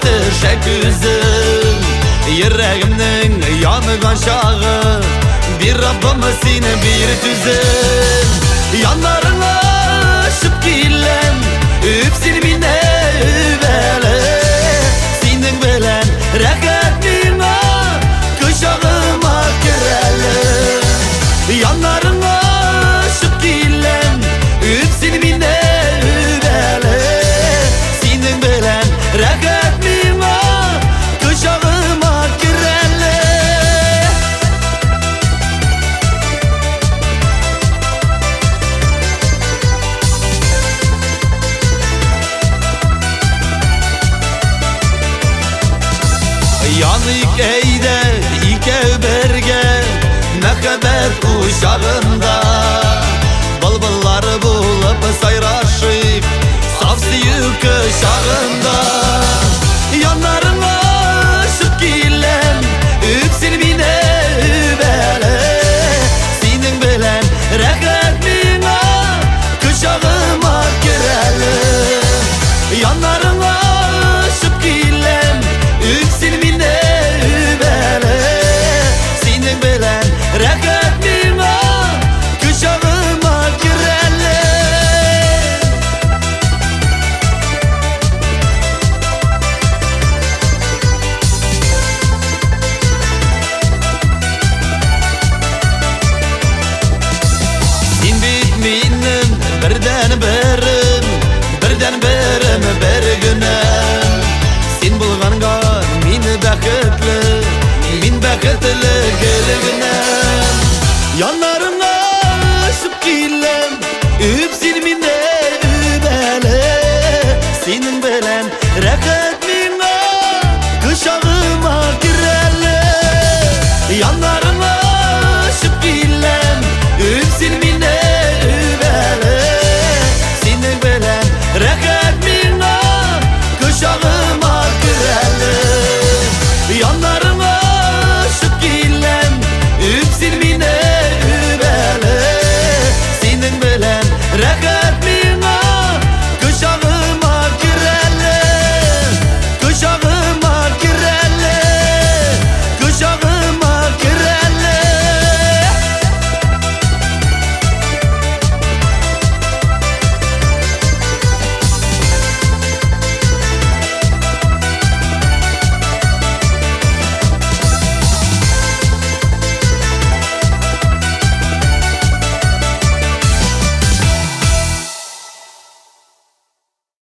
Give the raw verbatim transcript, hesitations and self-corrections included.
tüşek üzüm Yüreğimnin yanıgan şağı Bir Rabbim seni bir tüzüm Yanlarına aşıp gillem Üp seni mine üvele Senin belen rekat mine Kuşağıma kireli Yanlarına aşıp gillem Üp seni mine üvele Senin belen rekat mine Kuşağıma kireli Yanık eyde ike berge Mehbet uşağında Bılbıllar bulup sayraşıp Safsıyık kışağında Yanlarına aşıp gillem Üp seni mine üvele Senin bilen rekat mine Kışağıma kireli Yanlarına aşıp gillem Üp seni mine üvele Senin bilen rekat mine Kışağıma kireli Sen bitmeyinin birden birim Birden birim bir günem Sen bulğanga min bəxtli Min bəxtli gelginem Yanlarına aşıp gillem Üp seni mine üvele Senin bilen rekat mine Kışağıma kireli Yanlarına aşıp gillem Üp seni mine üvele Senin bilen rekat mine Kışağıma kireli Yanlarına aşıp gillem Üp seni mine üvele Senin bilen rekat